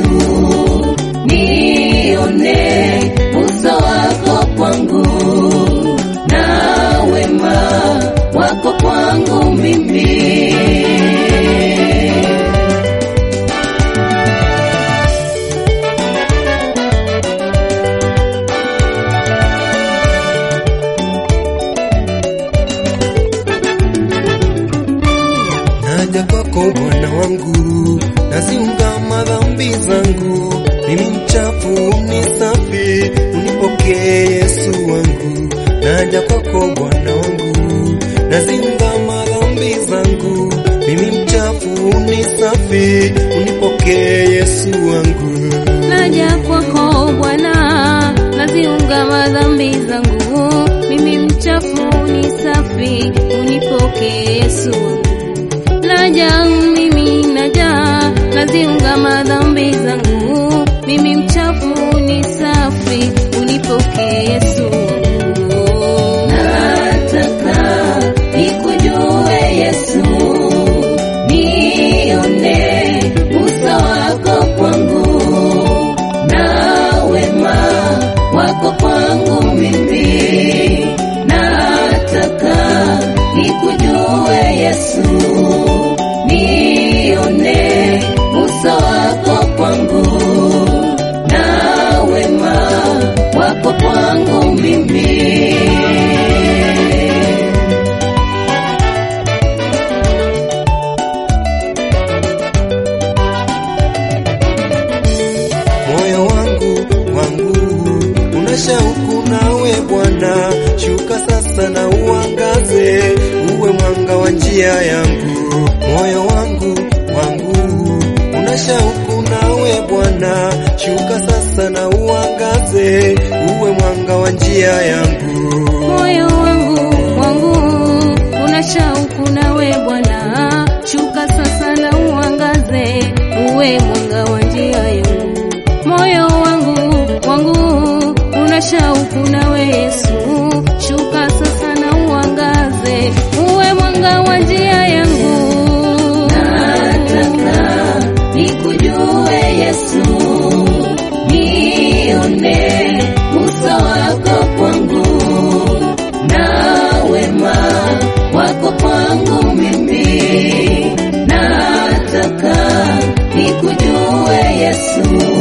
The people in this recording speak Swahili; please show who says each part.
Speaker 1: Yesu, nione uso wako kwangu na wema wako kwangu mimi.
Speaker 2: Naja kwako Bwana wangu, naziungama dhambi zangu, mimi mchafu unisafi, unipokee Yesu wangu. Naja kwako Bwana wangu, naziungama dhambi zangu, mimi mchafu unisafi, unipokee Yesu wangu.
Speaker 3: Naja kwako Bwana, naziungama dhambi zangu, mimi mchafu unisafi, unipokee Yesu wangu. Naja mimi naja, naziungama dhambi zangu, mimi mchafu ni safi, unipokee Yesu.
Speaker 1: Nataka nikujue Yesu, nione uso wako kwangu na wema wako kwangu mimi. Nataka nikujue Yesu, nione uso wako kwangu na wema wako kwangu mimi.
Speaker 2: Moyo wangu una shauku nawe Bwana, shuka sasa na uangaze, uwe mwanga wa njia yangu. Moyo wangu una shauku nawe Bwana, shuka sasa na uangaze, uwe mwanga wa njia yangu.
Speaker 3: Moyo wangu una shauku nawe Bwana, shuka sasa na uangaze, uwe mwanga wa njia yangu. Moyo wangu una shauku nawe Yesu, shuka sasa na uangaze, uwe mwanga wa njia yangu.
Speaker 1: Nataka nikujue Yesu, nione uso wako kwangu na wema wako kwangu mimi. Nataka nikujue Yesu,